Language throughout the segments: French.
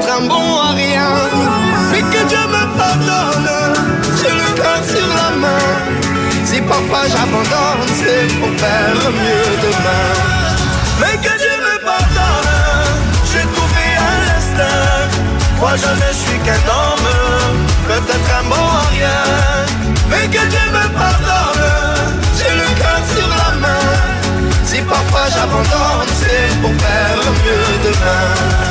peut-être un bon à rien. Mais que Dieu me pardonne, j'ai le cœur sur la main. Si parfois j'abandonne, c'est pour faire mieux demain. Mais que Dieu me pardonne, j'ai trouvé un instinct. Moi je ne suis qu'un homme, peut-être un bon à rien. Mais que Dieu me pardonne, j'ai le cœur sur la main. Si parfois j'abandonne, c'est pour faire mieux demain.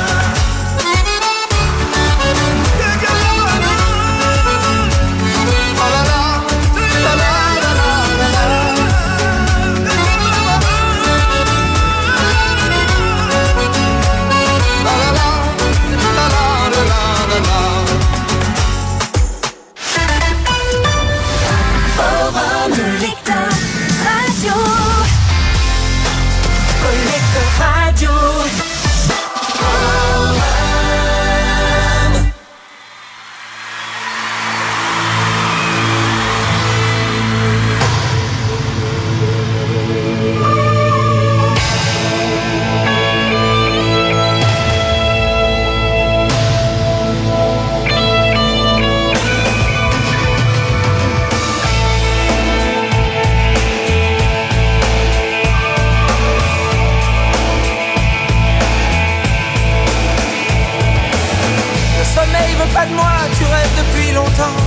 Pas de moi, tu rêves depuis longtemps.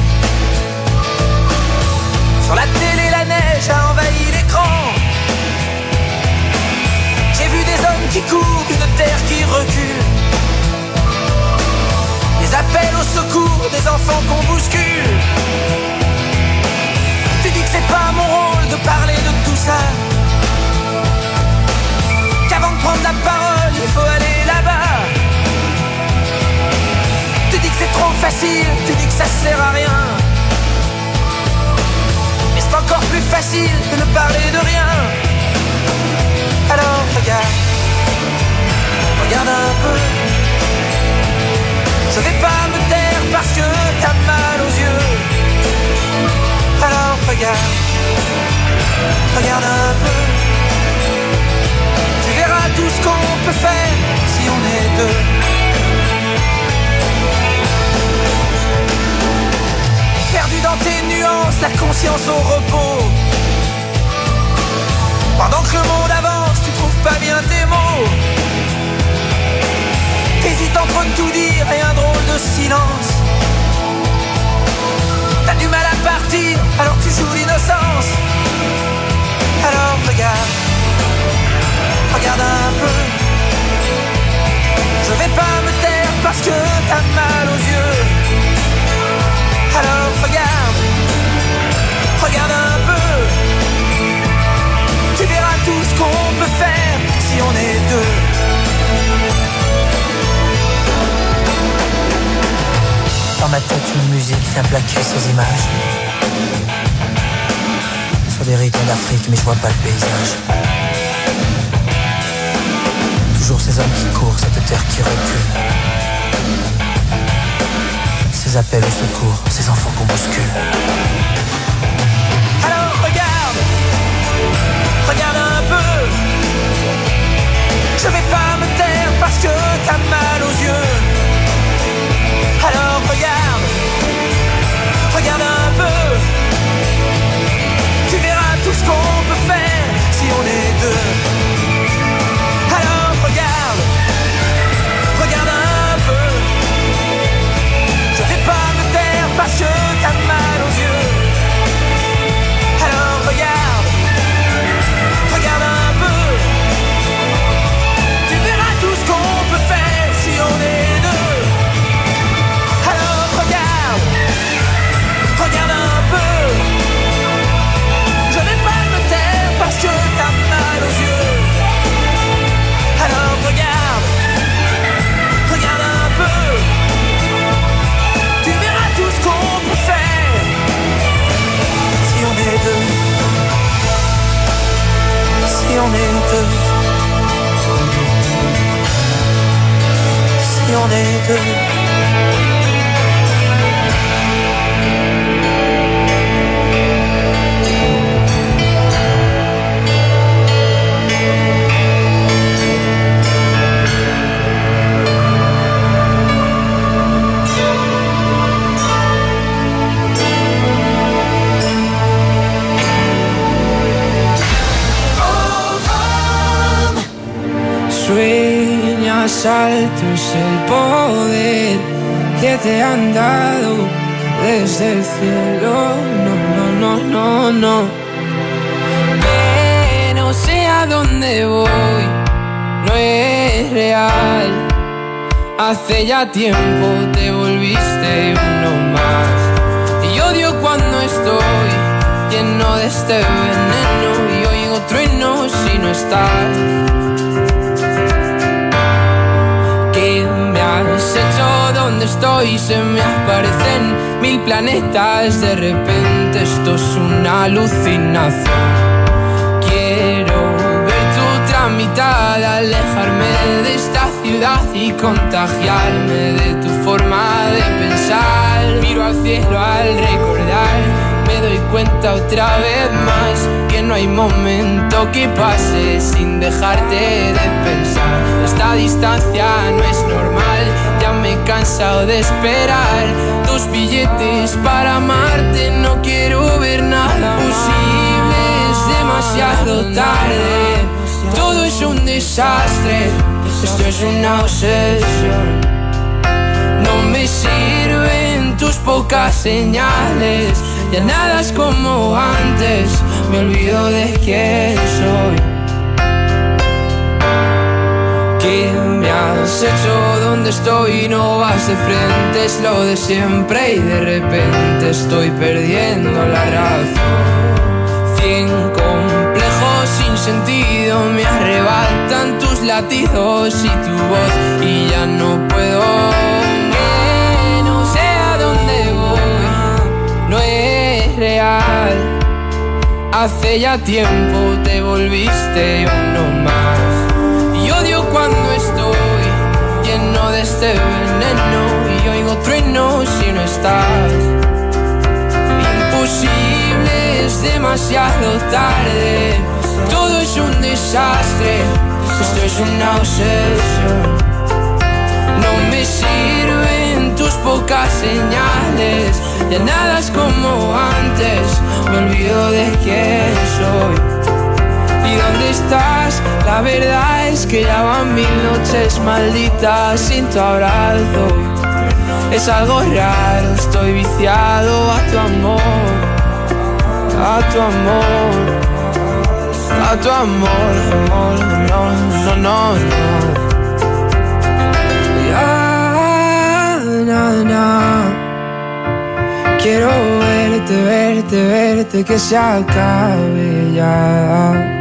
Sur la télé, la neige a envahi l'écran. J'ai vu des hommes qui courent, une terre qui recule. Des appels au secours, des enfants qu'on bouscule. Tu dis que c'est pas mon rôle de parler de tout ça, qu'avant de prendre la parole, il faut aller là-bas. Tu dis que c'est trop facile, tu dis que ça sert à rien. Mais c'est encore plus facile de ne parler de rien. Alors regarde, regarde un peu. Je vais pas me taire parce que t'as mal aux yeux. Alors regarde, regarde un peu. Tu verras tout ce qu'on peut faire si on est deux. Perdu dans tes nuances, la conscience au repos. Pendant que le monde avance, tu trouves pas bien tes mots. T'hésites entre tout dire et un drôle de silence. T'as du mal à partir, alors tu joues l'innocence. Alors regarde, regarde un peu. Je vais pas me taire parce que t'as mal aux yeux. Alors regarde, regarde un peu. Tu verras tout ce qu'on peut faire si on est deux. Dans ma tête une musique vient plaquer ces images. Sur des rythmes d'Afrique mais je vois pas le paysage. Toujours ces hommes qui courent, cette terre qui recule. Ces appels au secours, ces enfants qu'on bouscule. Alors regarde, regarde un peu. Je vais pas me taire parce que t'as mal aux yeux. Alors regarde, regarde un peu. Tu verras tout ce qu'on peut faire si on est deux. Alors regarde, regarde un peu. Je vais pas me taire parce que t'as mal aux yeux. Alors regarde, regarde un peu. Tu verras tout ce qu'on peut faire si on est deux. Alors regarde, regarde un peu. Je vais pas me taire parce que t'as mal aux yeux. Alors regarde, regarde un peu. Tu verras tout ce qu'on peut faire si on est deux. Si on est deux. Si on est deux. más alto es el poder que te han dado desde el cielo. No. Que no sé a dónde voy, no es real. Hace ya tiempo te volviste uno más. Y odio cuando estoy lleno de este veneno y oigo truenos si no estás. ¿Qué me has hecho? ¿Dónde estoy? Se me aparecen 1000 planetas. De repente esto es una alucinación. Quiero ver tu mitad, alejarme de esta ciudad y contagiarme de tu forma de pensar. Miro al cielo al recordar, me doy cuenta otra vez más que no hay momento que pase sin dejarte de pensar. Esta distancia no es normal, ya me he cansado de esperar tus billetes para amarte. No quiero ver nada posible, es demasiado tarde. Todo es un desastre, esto es una obsesión. No me sirven tus pocas señales, ya nada es como antes, me olvido de quién soy. ¿Qué me has hecho? ¿Dónde estoy? No vas de frente, es lo de siempre y de repente estoy perdiendo la razón. 100 complejos sin sentido me arrebatan tus latidos y tu voz y ya no puedo. Que no sé a dónde voy, no es real. Hace ya tiempo te volviste uno más. Y odio cuando estoy lleno de este veneno y oigo truenos si no estás. Imposible, es demasiado tarde. Todo es un desastre, esto es una obsesión. No me sirven tus pocas señales, ya nada es como antes, me olvido de quién soy. ¿Y dónde estás? La verdad es que ya van 1000 noches malditas sin tu abrazo. Es algo raro, estoy viciado a tu amor, a tu amor, a tu amor, amor, no. Ya, na. Quiero verte, que se acabe ya.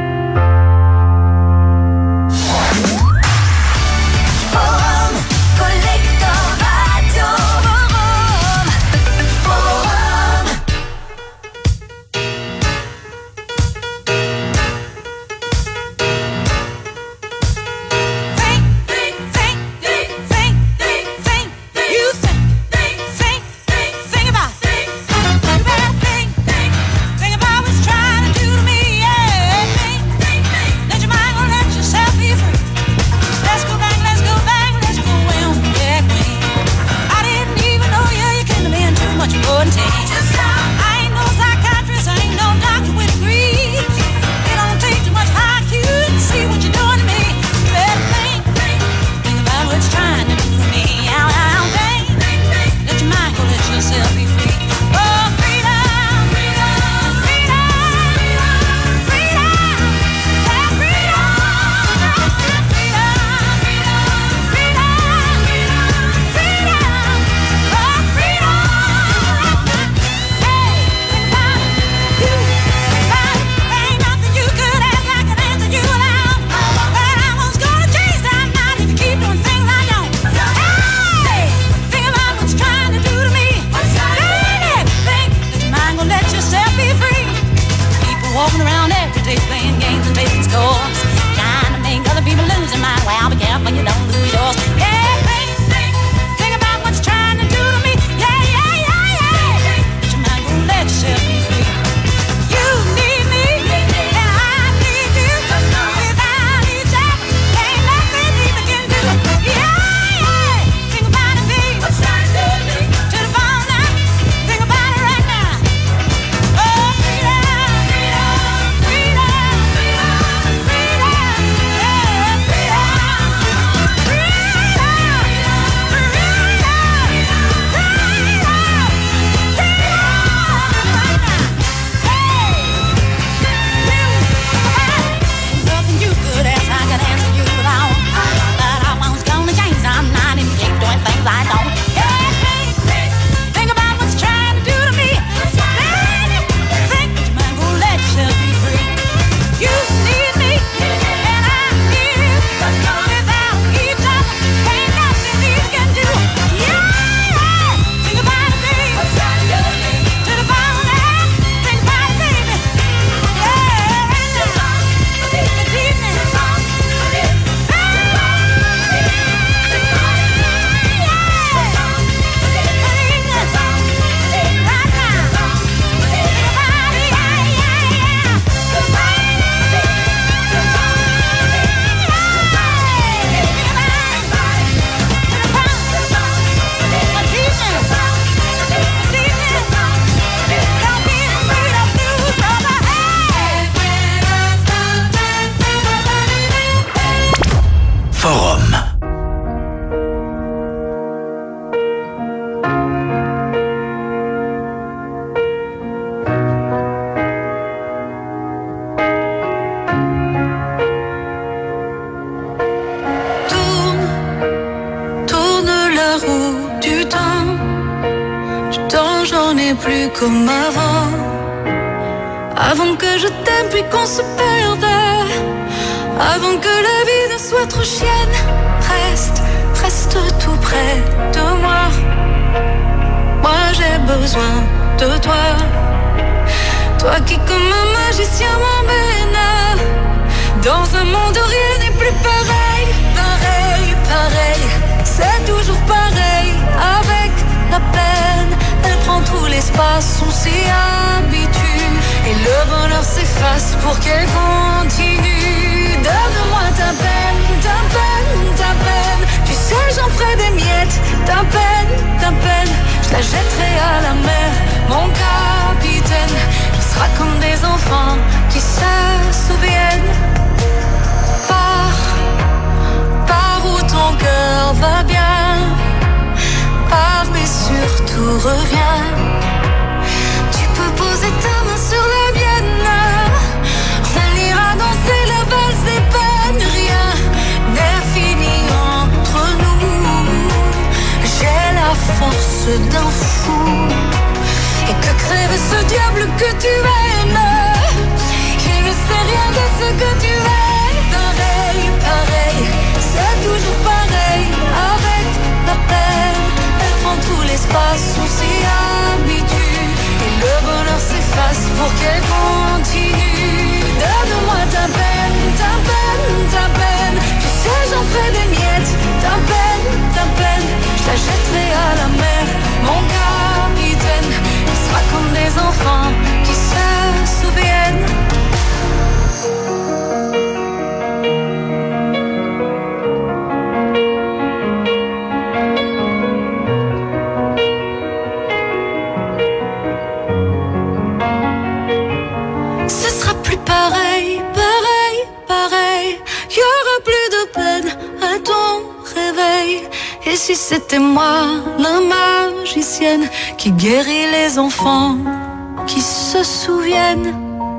Think about what's trying to do to me, yeah. plus comme avant. Avant que je t'aime puis qu'on se perde. Avant que la vie ne soit trop chienne. Reste tout près de moi. Moi j'ai besoin de toi. Toi qui comme un magicien m'emmène dans un monde où rien n'est plus pareil. Pareil, c'est toujours pareil. Avec la peine, elle prend tout l'espace. On s'y habitue et le bonheur s'efface pour qu'elle continue. Donne-moi ta peine. Tu sais j'en ferai des miettes. Ta peine, je la jetterai à la mer. Mon capitaine, il sera comme des enfants qui se souviennent. Pars où ton cœur va bien. Pars mais surtout reviens. Tu peux poser ta main sur la mienne. On ira danser la valse des peines. Rien n'est fini entre nous. J'ai la force d'un fou. Et que crève ce diable que tu aimes. Il ne sait rien de ce que tu aimes. Pareil, c'est toujours pareil. Avec la peine, elle prend tout l'espace. On s'y habitue et le bonheur s'efface pour qu'elle continue. Donne-moi ta peine. Tu sais j'en ferai des miettes. Ta peine, je la jetterai à la mer. Mon capitaine, il sera comme des enfants qui se souviennent. Et si c'était moi, la magicienne, qui guérit les enfants, qui se souviennent.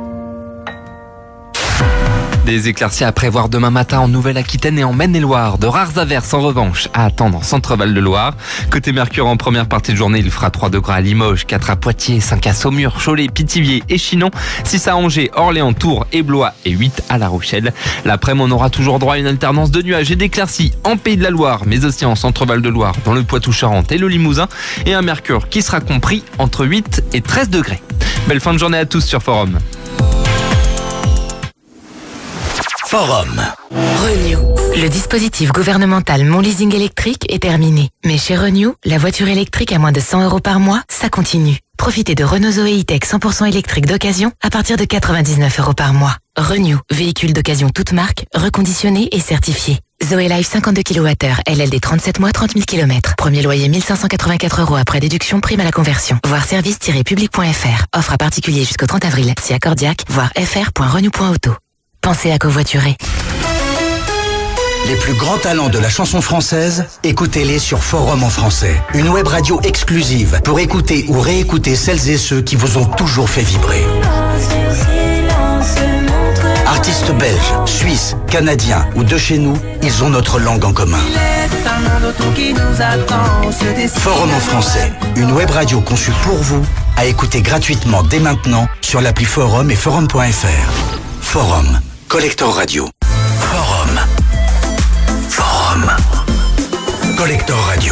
Des éclaircies à prévoir demain matin en Nouvelle-Aquitaine et en Maine-et-Loire. De rares averses en revanche à attendre en Centre-Val-de-Loire. Côté Mercure, en première partie de journée, il fera 3 degrés à Limoges, 4 à Poitiers, 5 à Saumur, Cholet, Pithiviers et Chinon, 6 à Angers, Orléans, Tours et Blois et 8 à La Rochelle. L'après-midi, on aura toujours droit à une alternance de nuages et d'éclaircies en Pays de la Loire, mais aussi en Centre-Val-de-Loire, dans le Poitou-Charentes et le Limousin, et un Mercure qui sera compris entre 8 et 13 degrés. Belle fin de journée à tous sur Forum. Forum. Renew. Le dispositif gouvernemental Mon Leasing électrique est terminé. Mais chez Renew, la voiture électrique à moins de 100 € par mois, ça continue. Profitez de Renault Zoé E-Tech 100% électrique d'occasion à partir de 99 € par mois. Renew, véhicule d'occasion toute marque, reconditionné et certifié. Zoé Life 52 kWh, LLD 37 mois, 30 000 km. Premier loyer 1584 € après déduction, prime à la conversion. Voir service-public.fr. Offre à particulier jusqu'au 30 avril. Si accordiaque, voir fr.renew.auto. Pensez à covoiturer. Les plus grands talents de la chanson française, écoutez-les sur Forum en français. Une web radio exclusive pour écouter ou réécouter celles et ceux qui vous ont toujours fait vibrer. Artistes belges, suisses, canadiens ou de chez nous, ils ont notre langue en commun. Forum en français, une web radio conçue pour vous, à écouter gratuitement dès maintenant sur l'appli Forum et Forum.fr. Forum, Collector Radio. Forum. Collector Radio.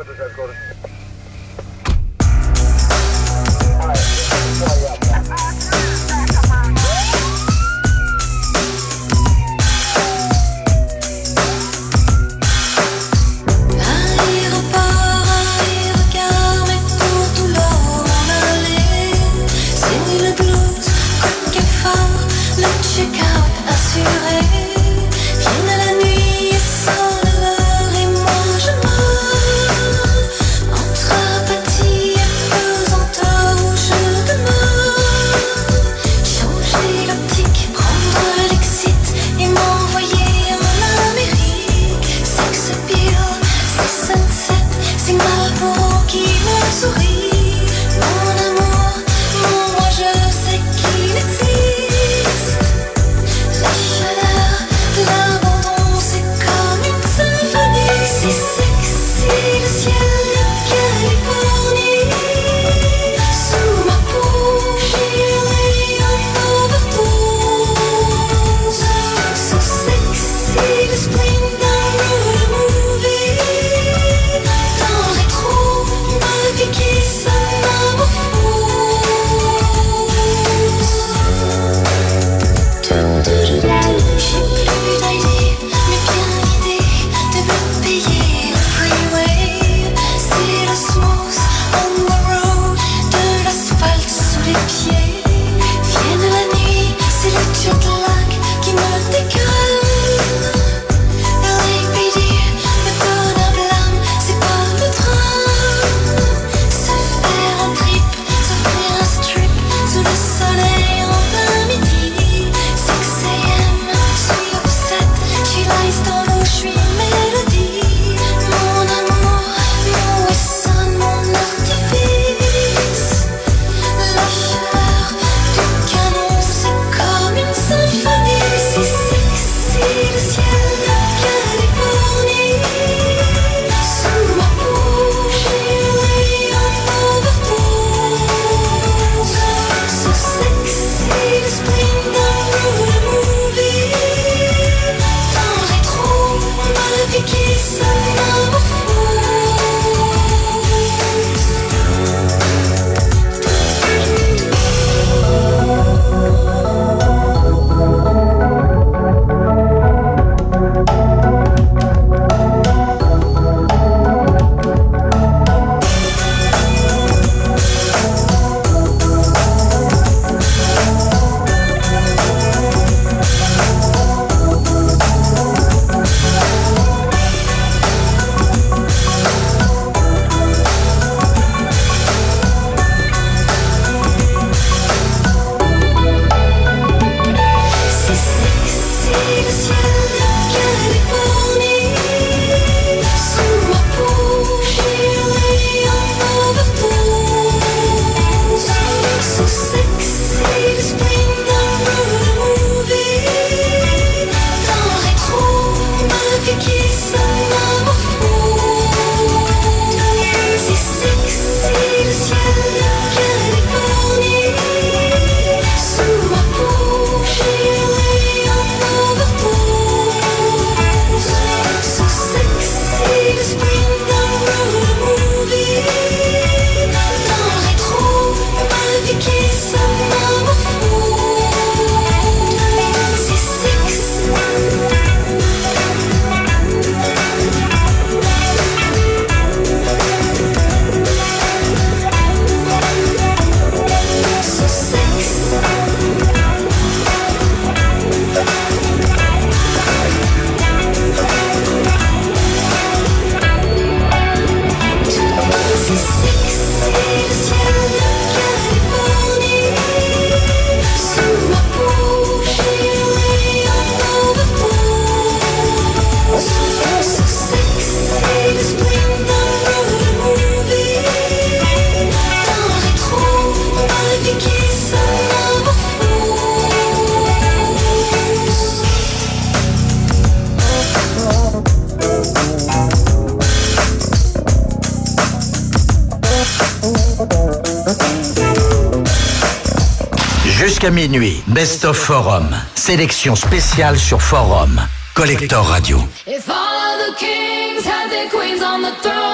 Jusqu'à minuit, Best of Forum. Sélection spéciale sur Forum. Collector Radio. If all of the kings had their queens on the throne,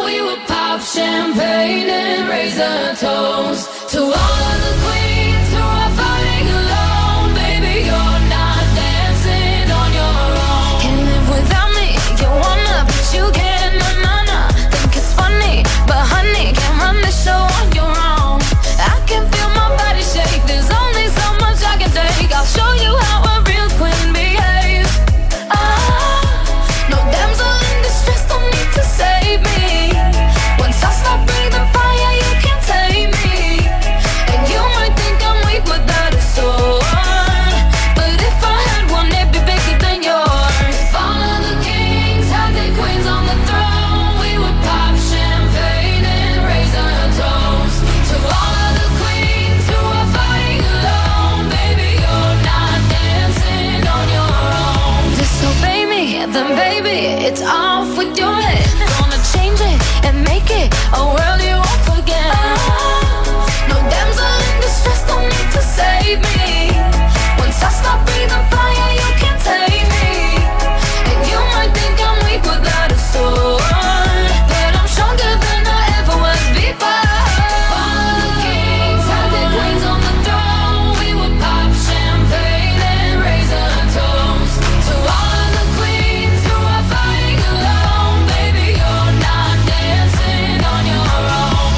we would pop champagne and raise a toast to all of the queens who are fighting alone. Baby, you're not dancing on your own. Can't live without me, you wanna, but you can't, na-na-na. Think it's funny, but honey, can't run the show on your own. I can feel my body shake, there's only so much I can take. I'll show you how a real queen behaves. No damsel in distress, don't need to save me. Once I start breathing fire, you can't tame me. And you might think I'm weak without a sword, but if I had one, it'd be bigger than yours. If all of the kings had their queens on the throne, we would pop champagne and raise a toast to all of the queens who are fighting alone. Baby, you're not dancing on your own. Disobey me, then baby, it's off with your head. Gonna change it and make it a world you won't forget. No damsel in distress, don't need to save me. Once I start breathing fire, you can't tame me. And you might think I'm weak without a sword, but I'm stronger than I ever was before. All the kings had their queens on the throne. We would pop champagne and raise a toast to all of the queens who are fighting alone. Baby, you're not dancing on your own.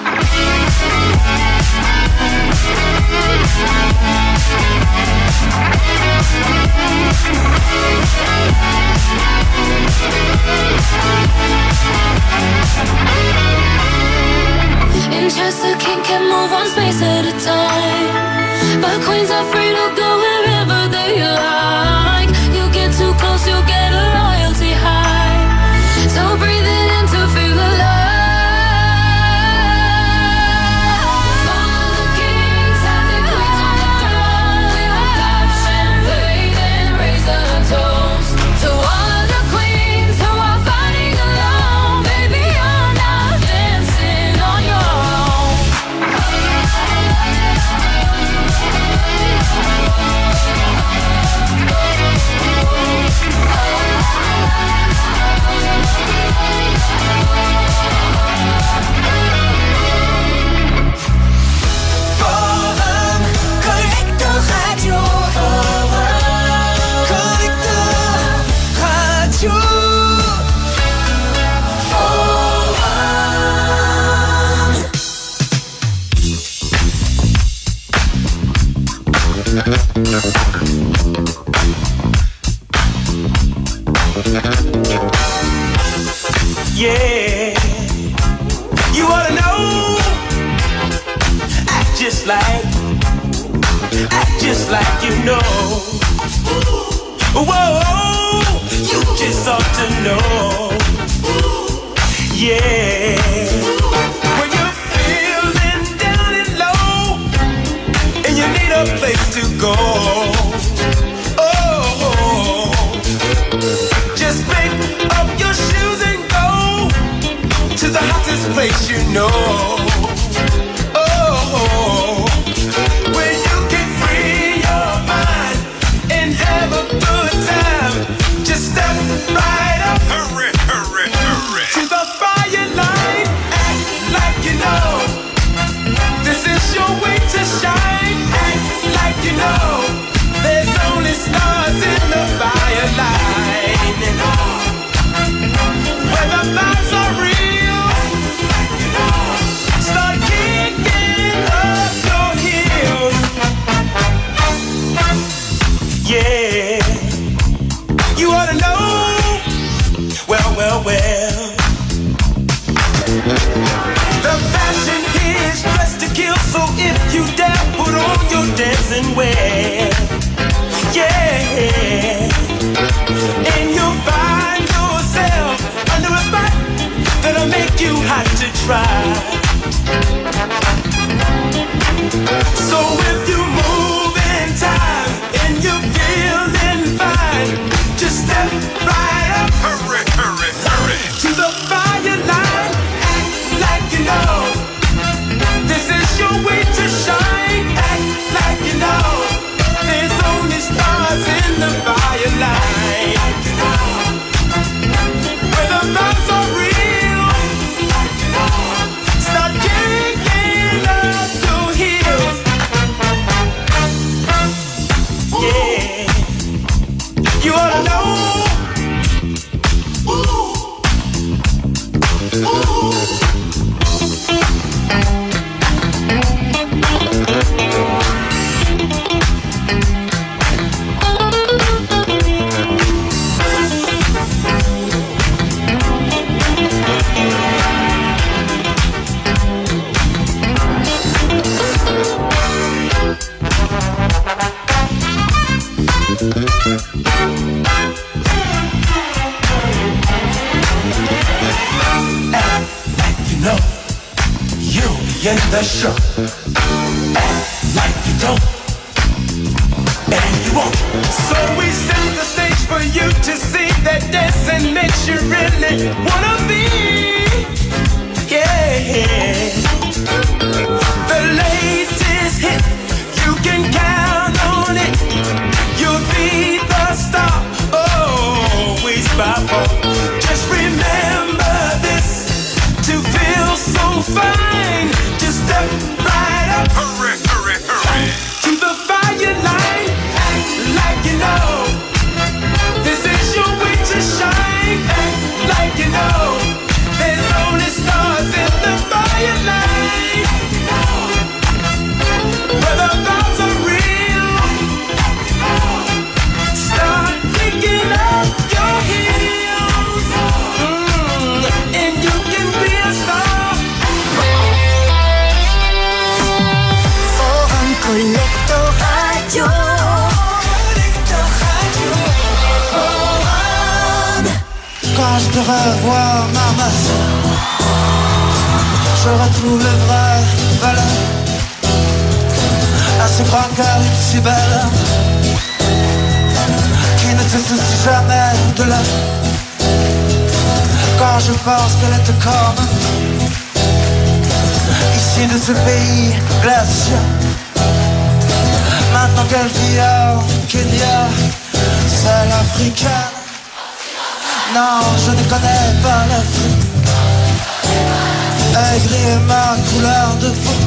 In chess, a king can move one space at a time, but queens are free to go wherever they like. You get too close, you'll get a royalty high. So breathe it in to feel alive. All of the kings had their queens on the throne. We would pop champagne and raise a toast to all of the queens who are fighting alone. Baby, you're not dancing on your own. Forum Collector Radio. Forum Collector Radio. Yeah, you ought to know. Act just like you know. Whoa, you just ought to know. Yeah, when you're feeling down and low and you need a place to go. Oh, just pick up your shoes and go to the hottest place you know. Oh, where you can free your mind and have a good time. Just step right up, hurry, hurry, hurry, to the fire line. Act like you know this is your way to shine. Act like you know there's only stars in the fire line. Where the vibes are real, start kicking up your heels. Yeah, you ought to know. Well. The fashion here is dressed to kill, so if you dare, put on your dancing wear. Yeah, and you'll find yourself under a spot that'll make you hot to try. So if you move in time and you're feeling fine, just step right up, hurry, hurry, hurry, to the fire line. Act like you know this is your way to shine. Act like you know there's only stars in the fire line. Where the vibes are real, in the show. Act like you don't, and you won't. So we set the stage for you to see that dancing makes you really wanna be. Yeah. The latest hit, you can count on it. You'll be the star, always by far. Just remember this, to feel so fine, just step right up. Hurry, hurry, hurry. To the fire line, act like you know. This is your way to shine, act like you know. There's only stars in the fire line. Where the vows are real, start picking up your heels, and you can be a star. Forum Collector Radio. Quand je te revois, maman, je retrouve le vrai valeur. À ce grand cœur, une si belle, qui ne se soucie jamais de l'heure. Quand je pense qu'elle est comme ici de ce pays glacial. Maintenant qu'elle vit au Kenya, c'est l'africaine. Non, je ne connais pas l'Afrique. Aigri est ma couleur de peau.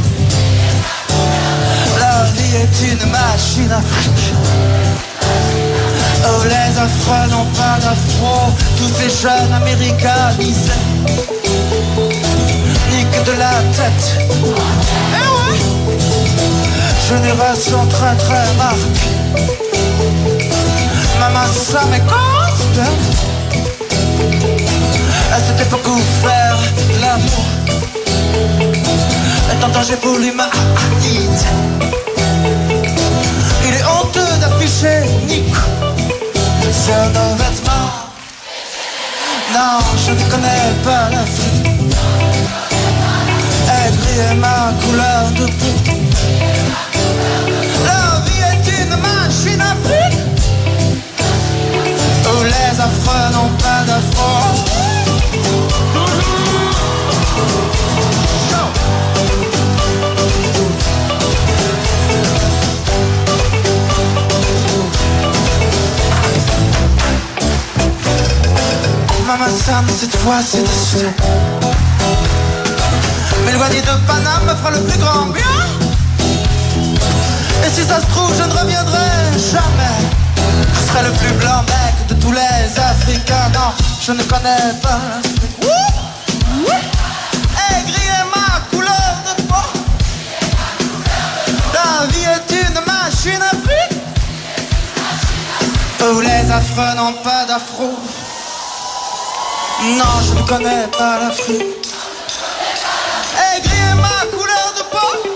La vie est une machine afrique. Oh, les affreux n'ont pas d'afro. Tous ces jeunes américanisés niquent de la tête. Eh ouais. Génération très très marquée. Maman, ça m'écoute. À cette époque où faire l'amour est en danger pour l'humanité. Il est honteux d'afficher Nico sur nos vêtements. Non, je ne connais pas l'Afrique. Aigri est ma couleur de peau. La vie est une machine afrique où les affreux n'ont pas d'afro. Maman Sam, cette fois c'est dessus. M'éloigner de Paname me fera le plus grand bien. Et si ça se trouve, je ne reviendrai jamais. Je serai le plus blanc mec de tous les Africains. Non, je ne connais pas l'Afrique. Aigri est ma couleur de peau. La vie est une machine afrique où les affreux n'ont pas d'afro. Non, je ne connais pas l'Afrique. Aigri est ma couleur de peau.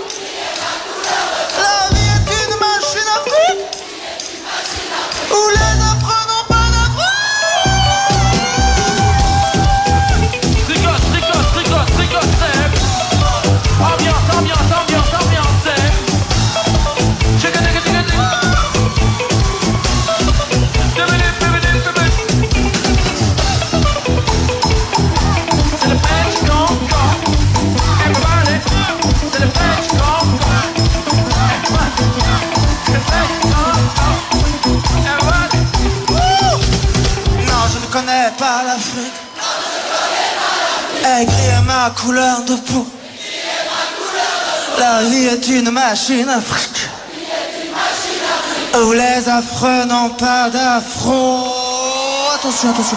La vie est une machine afrique où les affreux n'ont pas d'afro. Ambiance, ambiance, ambiance, ambiance. Chicken, chicken, chicken, chicken. C'est le French Concord. Everybody, c'est le French Concord. C'est le French Concord. Everybody. Non, je ne connais pas l'Afrique. Aigri est ma couleur de peau. La vie est une machine afrique où les affreux n'ont pas d'afro. Attention, attention.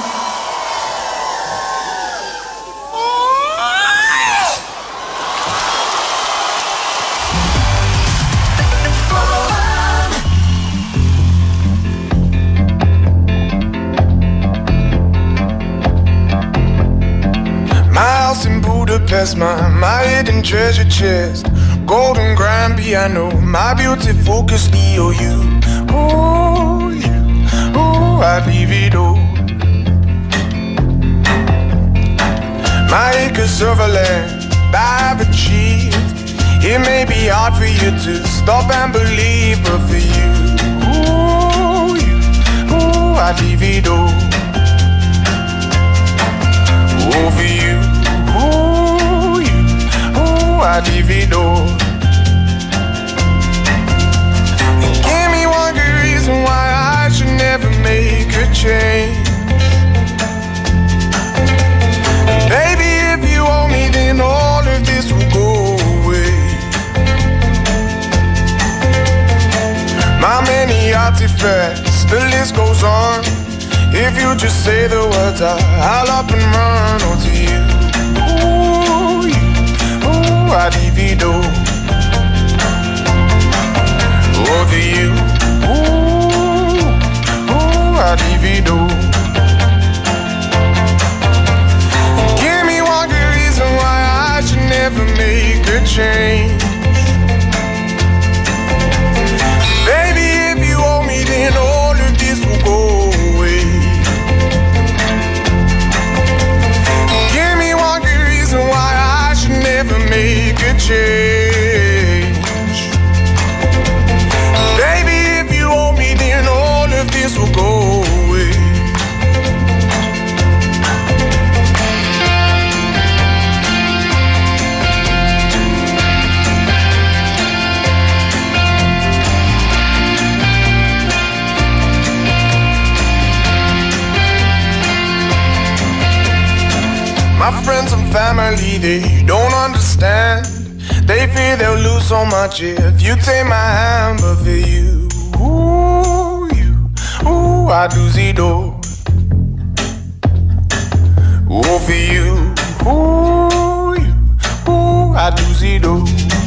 My house in Budapest, my hidden treasure chest, golden grand piano, my beauty focus EOU. Oh, you, oh, I'd leave it all. My acres of land I've achieved, It may be hard for you to stop and believe, but for you, I divido. Oh, for you, I divido. Give me one good reason why I should never make a change. Baby, if you owe me, then all of this will go away. My many artifacts, the list goes on. If you just say the words, I'll up and run. Oh, to you, I divido. Oh, to you, I divido. Give me one good reason why I should never make a change. Baby, if you owe me, then all of this will go away. Give me one good reason why I should never make a change. Baby, if you owe me, then all of this will go away. My friends and family, they don't understand. They fear they'll lose so much if you take my hand. But for you, I do zido. Oh, for you, I do zido.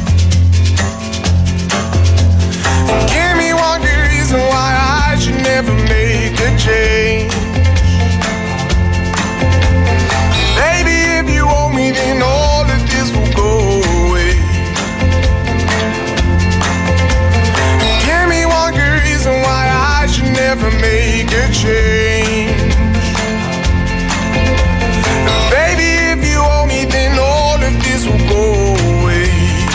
Give me one good reason why I should never make a change. Baby, if you owe me, then all of this will go away. Give me one good reason why I should never make a change. Baby, if you owe me, then all of this will go away.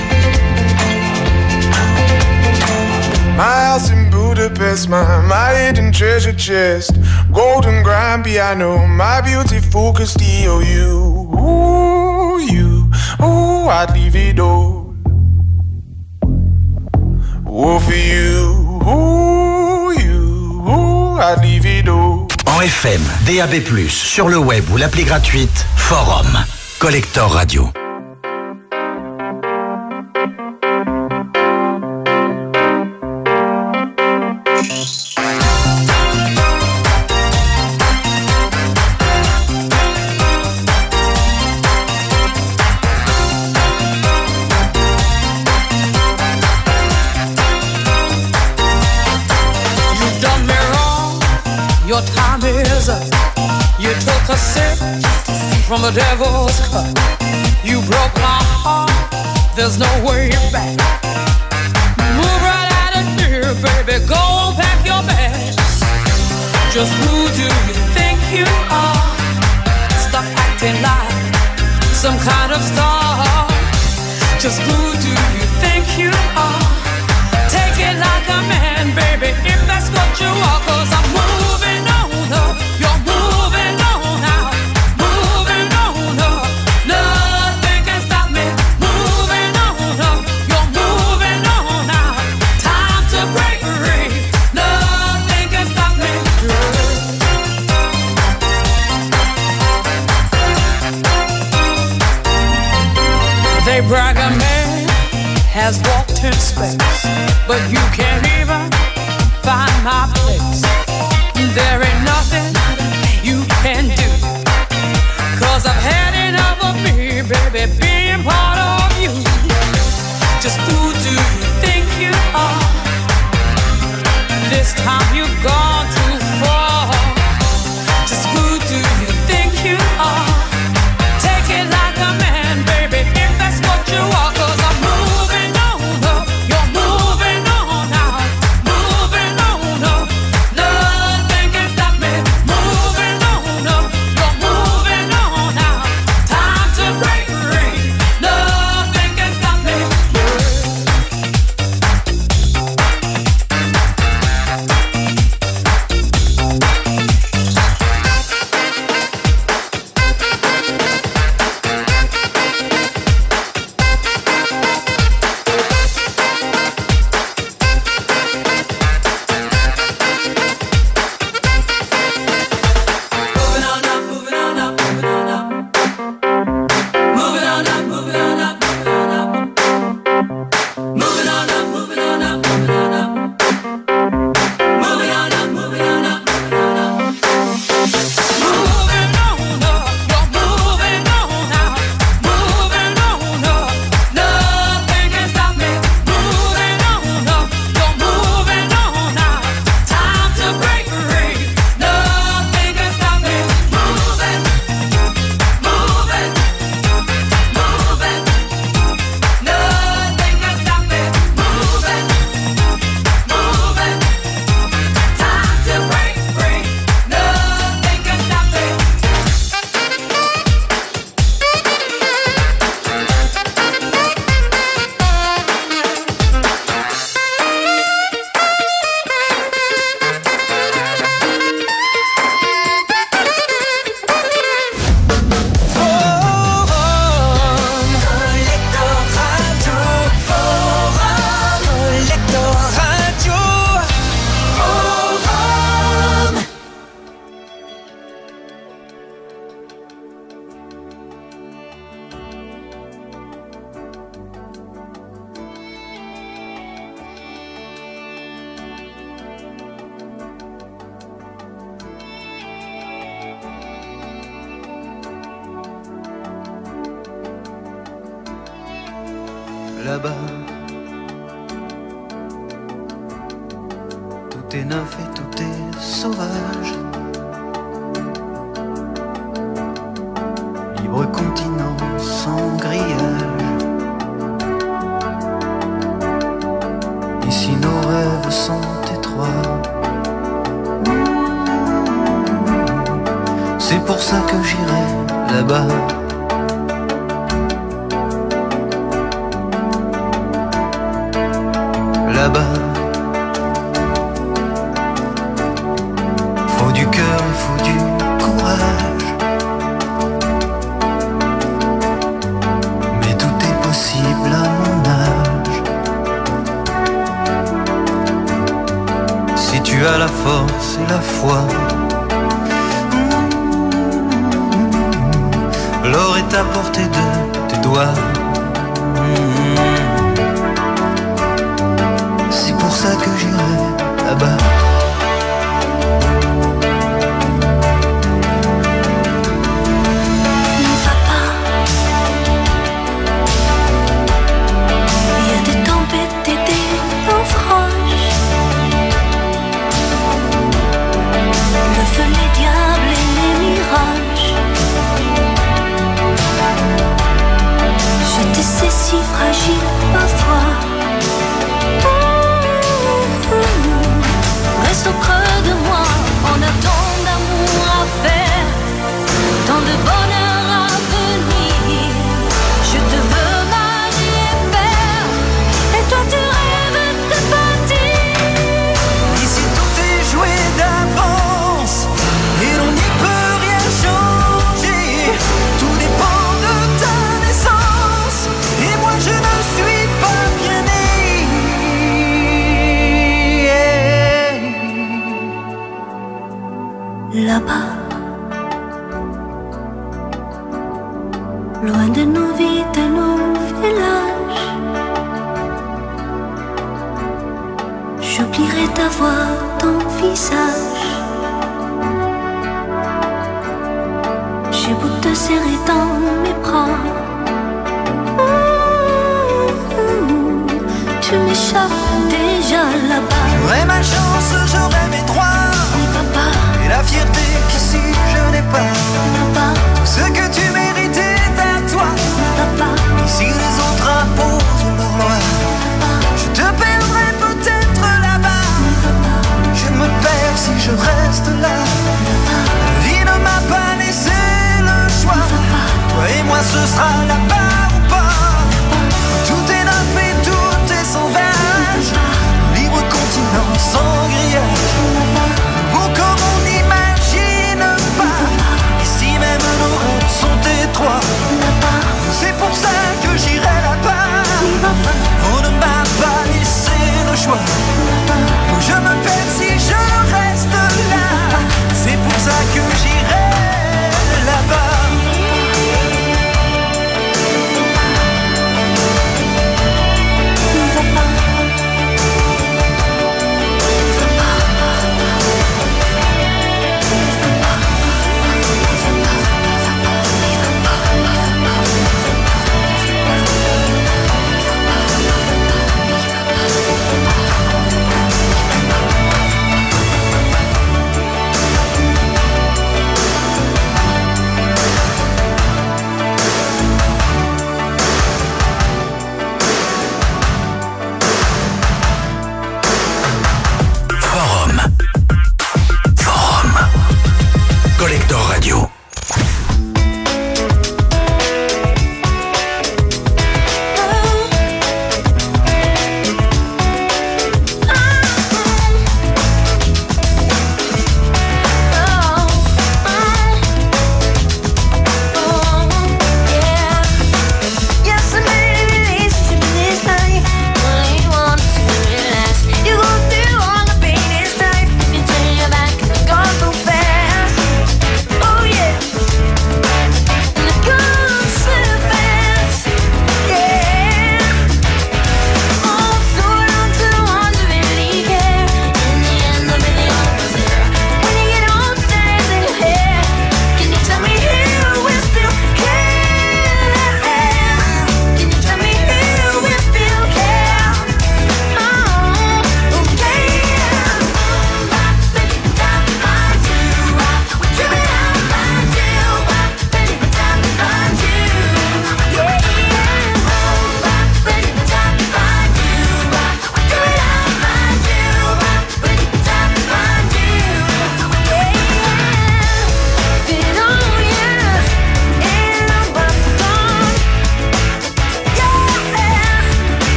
My house in Budapest, my hidden treasure chest, golden grand piano, my beautiful Castillo. I divido. Oh, for you, I divido. En FM, DAB+, sur le web ou l'appli gratuite, Forum, Collector Radio. Your time is up. You took a sip from the devil's cup. You broke my heart. There's no way back. Move right out of here, baby. Go on, pack your bags. Just who do you think you are? Stop acting like some kind of star. Just who do you think you are? Take it like a man, baby, if that's what you are. 'Cause I'm moving on up. You're moving on out. Moving on up. Nothing can stop me. Moving on up. You're moving on out. Time to break free. Nothing can stop me. They brag a man has walked in space, but you can't even find my place. There ain't nothing you can do, 'cause I've had enough of me, baby, being part of you. Just who do you think you are? This time you've gone too far. Just who do you think you are? Take it like a man, baby, if that's what you are. 'Cause I'm moving on up. You're moving on out. Moving on up. Nothing can stop me. Moving on up. You're moving on out. Time to break free. là-bas. Tout est neuf et tout est sauvage. Libre continent sans grillage. Ici nos rêves sont étroits. C'est pour ça que j'irai là-bas. Là-bas, faut du cœur et faut du courage. Mais tout est possible à mon âge. Si tu as la force et la foi, l'or est à portée de tes doigts. C'est pour ça que j'irai là-bas. Ne va pas. Il y a des tempêtes et des naufrages. Le feu, les diables et les mirages. Je te sais si fragile parfois. Reste au creux de moi, on a tant d'amour à faire, tant de bonheur à venir. Je te veux mari et père, et toi tu rêves de partir. Ici tout est joué d'avance, et l'on n'y peut rien changer. Tout dépend de ta naissance, et moi je ne suis pas bien né. Là-bas, loin de nos vies, de nos villages, j'oublierai ta voix, ton visage. J'ai beau te serrer dans mes bras, tu m'échappes déjà là-bas. J'aurai ma chance, j'aurai mes droits, N'y va pas, et la fierté qu'ici je n'ai pas. n'y va pas, Ce que tu mérites est à toi. n'y va pas, Ici les autres imposent leur loi. Je te perdrai peut-être là-bas. n'y va pas, Je me perds si je reste là. La vie ne m'a pas laissé le choix. Toi et moi ce sera là-bas ou pas. Tout est neuf et tout est sauvage. Libre continent sans grillage. Beau comme on n'imagine pas. Ici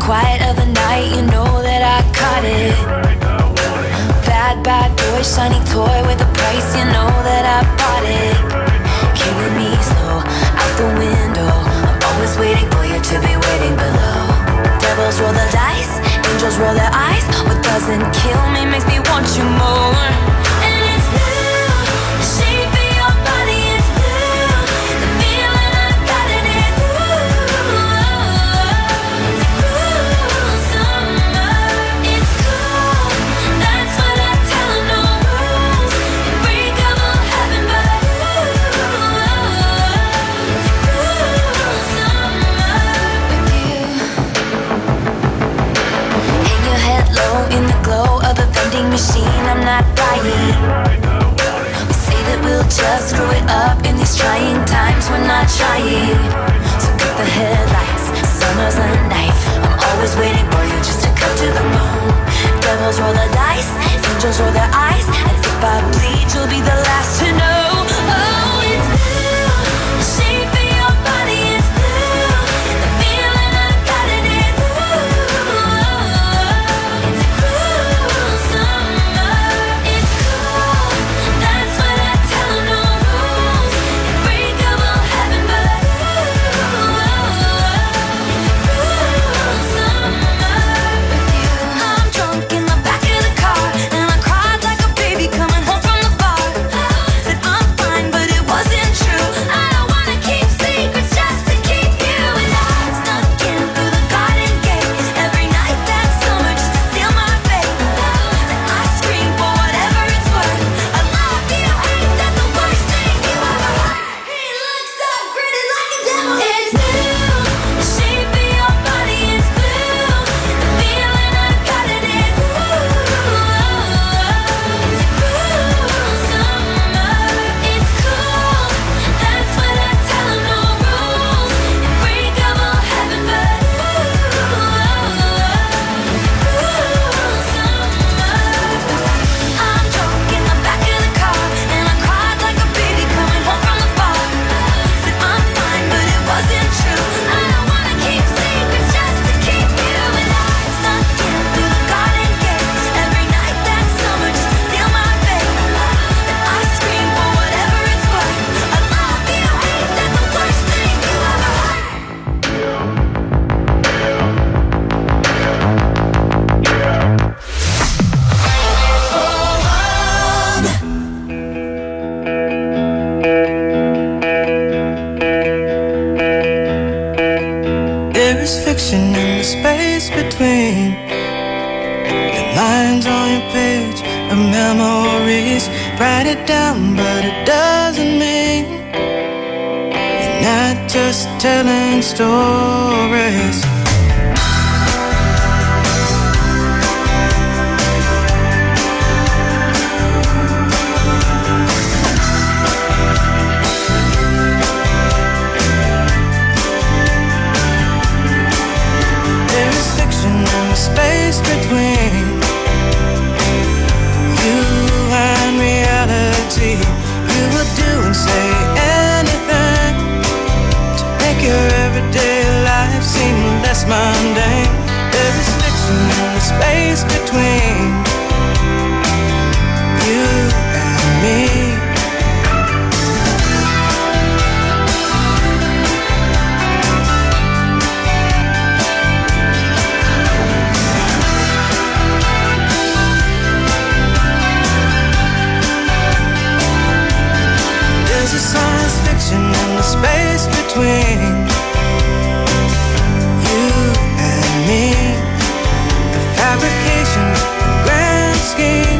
quiet of the night, you know that I caught it. Bad, bad boy, shiny toy with a price, you know that I bought it. Killing me slow, out the window. I'm always waiting for you to be waiting below. Devils roll the dice, angels roll their eyes. What doesn't kill me makes me want you more. And it's blue, the shape of your body, it's blue. The feeling I got in it's blue. It's a cruel summer. It's cool, that's what I tell them, no rules. Unbreakable heaven, but it's a cruel summer with you. Hang your head low in the glow of the vending machine, I'm not dying. We say that we'll just screw it up in these trying times, we're not trying. So cut the headlights, summer's a knife. I'm always waiting for you just to cut to the bone. Devils roll the dice, angels roll their eyes. And if I bleed, you'll be the last to know. Oh, it's blue, the shape of your body, it's blue. The feeling I got in it's blue. It's a cruel summer. It's cool, that's what I tell them, no rules. Unbreakable heaven, but it's a cruel summer with you. I'm drunk in the back of the car, and I cried like a baby coming home from the bar. Said I'm fine, but it wasn't true. I don't wanna keep secrets just to keep you. And I snuck in through the garden gate every night that summer just to seal my fate. Then I scream for whatever it's worth. I love you, ain't that the worst thing you ever heard? He looks so gritty like a devil. It's blue, the shape of your body, it's blue. The feeling I got in it's blue. It's a cruel summer. It's cool, that's what I tell them, no rules. Unbreakable heaven, but it's a cruel summer. I'm drunk in the back of the car, and I cried like a baby coming home from the bar. Said I'm fine, but it wasn't true. I don't wanna keep secrets just to keep you. And I snuck in through the garden gate every night that summer just to seal my fate. Then I scream for whatever it's worth. I love you, ain't that the worst thing you ever heard? There is fiction in the space between the lines on your page of memories. Write it down, but it doesn't mean you're not just telling stories. There is fiction in the space between you and reality. You will do and say anything to make your everyday life seem less mundane. There is fiction in the space between you and me. There's a science fiction in the space between you and me. A fabrication, a grand scheme.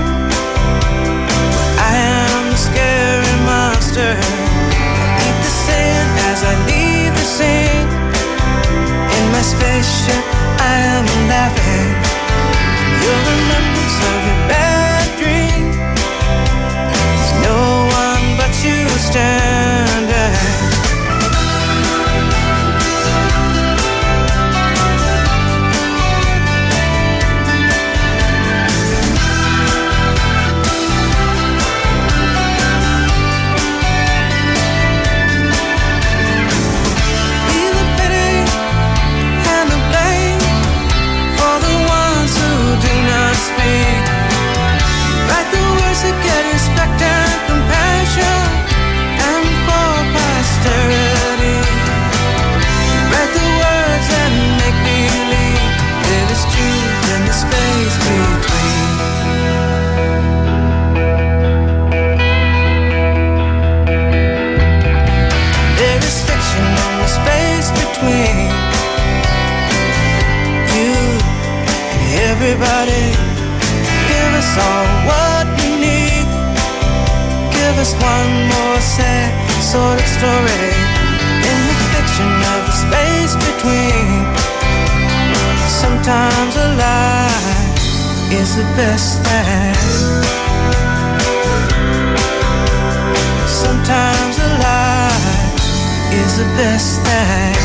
I am the scary monster. I eat the sand as I leave the scene. In my spaceship, I am laughing. Your remembrance of your bad dream. There's no one but you standing. everybody. Give us all what we need. Give us one more sad sort of story in the fiction of the space between. Sometimes a lie is the best thing. Sometimes a lie is the best thing.